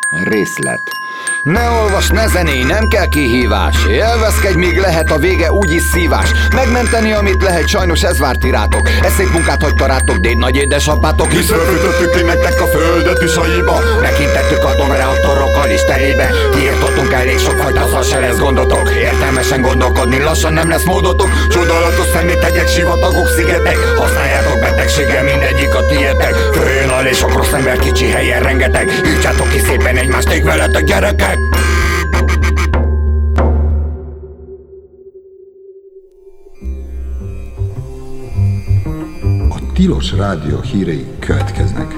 Részlet. Ne olvas, ne zenélj, nem kell kihívás. Élvezkedj, míg lehet, a vége úgyis szívás. Megmenteni, amit lehet, sajnos ez várt irátok. Eszék munkát hagyta rátok, déd nagy édesapátok. Hisz röfötöttük ki nektek a földet is aiba. Megintettük atomreaktorokkal is terébe. Kiirtottunk elég sokfajta szar, se lesz gondotok. Értelmesen gondolkodni, lassan nem lesz módotok. Csodálatos szeméthegyek, sivatagok, szigetek. Használjátok betegséggel, mindegyik a tiétek. Följön a és a rossz ember kicsi helyen rengeteg. Írtsátok ki szépen egymást, ég veletek, gyerekek! A Tilos Rádió hírei következnek.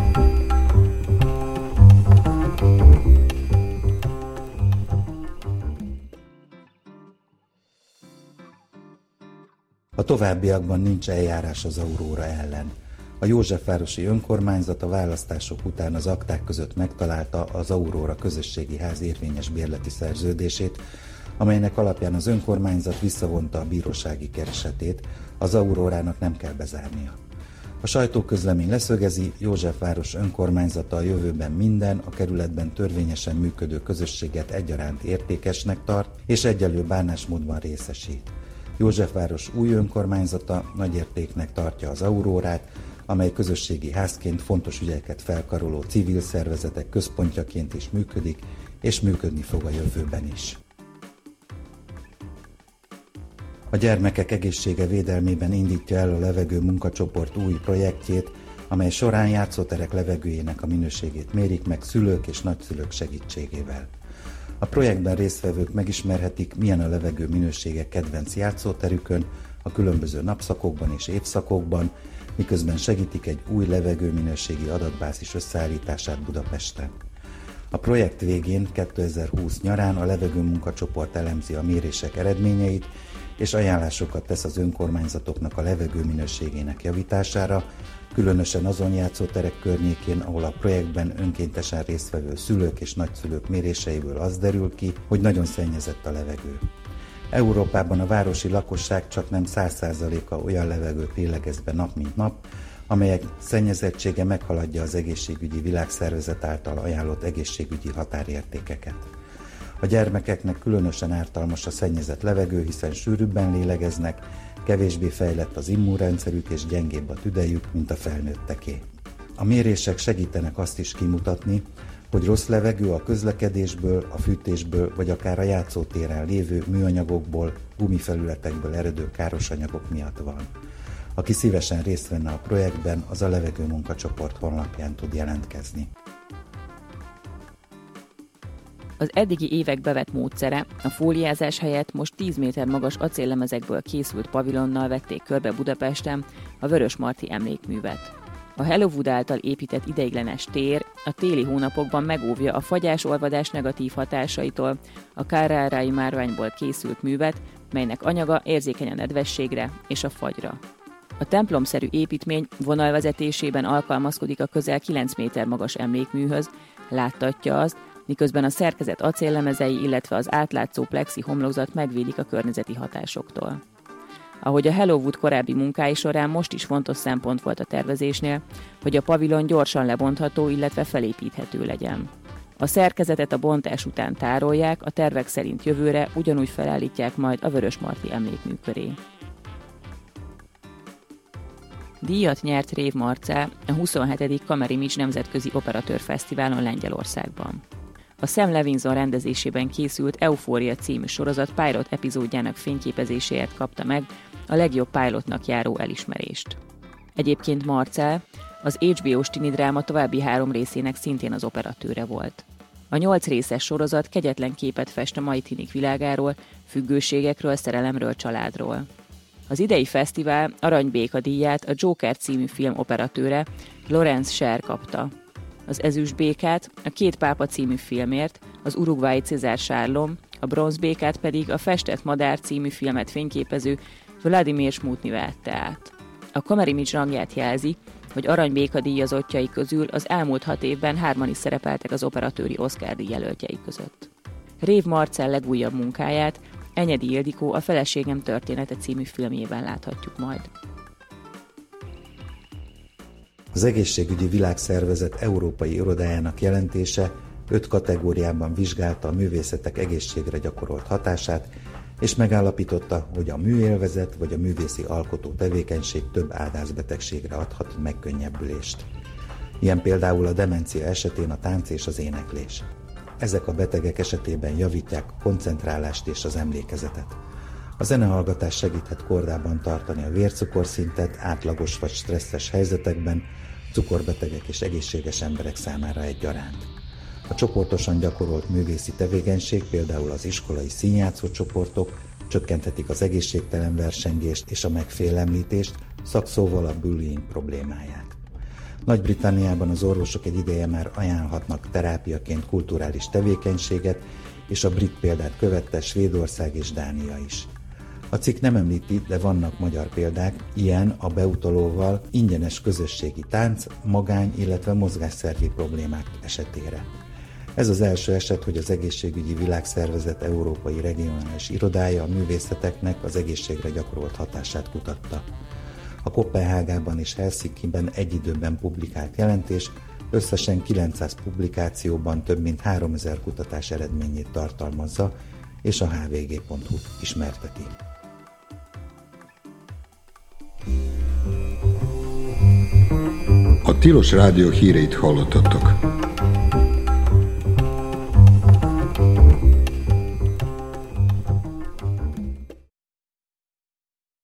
A továbbiakban nincs eljárás az Aurora ellen. A Józsefvárosi önkormányzat a választások után az akták között megtalálta az Aurora közösségi ház érvényes bérleti szerződését, amelynek alapján az önkormányzat visszavonta a bírósági keresetét, az Aurorának nem kell bezárnia. A sajtóközlemény leszögezi, Józsefváros önkormányzata a jövőben minden a kerületben törvényesen működő közösséget egyaránt értékesnek tart és egyenlő bánásmódban részesít. Józsefváros új önkormányzata nagyértéknek tartja az Aurórát, amely közösségi házként fontos ügyeket felkaroló civil szervezetek központjaként is működik, és működni fog a jövőben is. A gyermekek egészsége védelmében indítja el a levegő munkacsoport új projektjét, amely során játszóterek levegőjének a minőségét mérik meg szülők és nagyszülők segítségével. A projektben résztvevők megismerhetik, milyen a levegő minősége kedvenc játszóterükön, a különböző napszakokban és évszakokban, miközben segítik egy új levegőminőségi adatbázis összeállítását Budapesten. A projekt végén 2020 nyarán a levegő munkacsoport elemzi a mérések eredményeit, és ajánlásokat tesz az önkormányzatoknak a levegő minőségének javítására, különösen azon játszóterek környékén, ahol a projektben önkéntesen résztvevő szülők és nagyszülők méréseiből az derül ki, hogy nagyon szennyezett a levegő. Európában a városi lakosság csaknem 100%-a olyan levegőt lélegez be nap mint nap, amelyek szennyezettsége meghaladja az egészségügyi világszervezet által ajánlott egészségügyi határértékeket. A gyermekeknek különösen ártalmas a szennyezett levegő, hiszen sűrűbben lélegeznek, kevésbé fejlett az immunrendszerük és gyengébb a tüdejük, mint a felnőtteké. A mérések segítenek azt is kimutatni, hogy rossz levegő a közlekedésből, a fűtésből vagy akár a játszótéren lévő műanyagokból, gumifelületekből eredő káros anyagok miatt van. Aki szívesen részt venne a projektben, az a levegő munkacsoport honlapján tud jelentkezni. Az eddigi évek bevett módszere, a fóliázás helyett most 10 méter magas acéllemezekből készült pavilonnal vették körbe Budapesten a Vörösmarty emlékművet. A Hellowood által épített ideiglenes tér a téli hónapokban megóvja a fagyás-olvadás negatív hatásaitól a Carrara-i márványból készült művet, melynek anyaga érzékeny a nedvességre és a fagyra. A templomszerű építmény vonalvezetésében alkalmazkodik a közel 9 méter magas emlékműhöz, láttatja azt, miközben a szerkezet acéllemezei, illetve az átlátszó plexi homlokzat megvédik a környezeti hatásoktól. Ahogy a Hellowood korábbi munkái során most is fontos szempont volt a tervezésnél, hogy a pavilon gyorsan lebontható, illetve felépíthető legyen. A szerkezetet a bontás után tárolják, a tervek szerint jövőre ugyanúgy felállítják majd a Vörösmarty emlékmű köré. Díjat nyert Rév Marcell a 27. Kamerimics Nemzetközi Operatőr Fesztiválon Lengyelországban. A Sam Levinson rendezésében készült Eufória című sorozat pilot epizódjának fényképezéséért kapta meg a legjobb pilotnak járó elismerést. Egyébként Marcell az HBO-s tini dráma további 3 részének szintén az operatőre volt. A 8 részes sorozat kegyetlen képet fest a mai tinik világáról, függőségekről, szerelemről, családról. Az idei fesztivál Aranybéka díját a Joker című film operatőre Lawrence Sher kapta. Az Ezüstbékát a Két pápa című filmért az uruguayi César Sárlom, a bronzbékát pedig a Festett madár című filmet fényképező Vladimir Smutny vette át. A Kamerimics rangját jelzi, hogy Aranybéka díjazottjai közül az elmúlt 6 évben 3-an is szerepeltek az operatőri Oscar-díj jelöltjei között. Rév Marcell legújabb munkáját Enyedi Ildikó a Feleségem története című filmjében láthatjuk majd. Az Egészségügyi Világszervezet európai irodájának jelentése 5 kategóriában vizsgálta a művészetek egészségre gyakorolt hatását, és megállapította, hogy a műélvezet vagy a művészi alkotó tevékenység több áldásbetegségre adhat megkönnyebbülést. Ilyen például a demencia esetén a tánc és az éneklés. Ezek a betegek esetében javítják a koncentrálást és az emlékezetet. A zenehallgatás segíthet kordában tartani a vércukorszintet átlagos vagy stresszes helyzetekben, cukorbetegek és egészséges emberek számára egyaránt. A csoportosan gyakorolt művészi tevékenység, például az iskolai színjátszó csoportok csökkenthetik az egészségtelen versengést és a megfélemlítést, szakszóval a bullying problémáját. Nagy-Britanniában az orvosok egy ideje már ajánlhatnak terápiaként kulturális tevékenységet, és a brit példát követte Svédország és Dánia is. A cikk nem említi, de vannak magyar példák, ilyen a beutalóval ingyenes közösségi tánc, magány, illetve mozgásszervi problémák esetére. Ez az első eset, hogy az Egészségügyi Világszervezet Európai Regionális Irodája a művészeteknek az egészségre gyakorolt hatását kutatta. A Koppenhágában és Helsinkiben egy időben publikált jelentés összesen 900 publikációban több mint 3000 kutatás eredményét tartalmazza, és a hvg.hu ismerteti. A Tilos Rádió híreit hallottatok.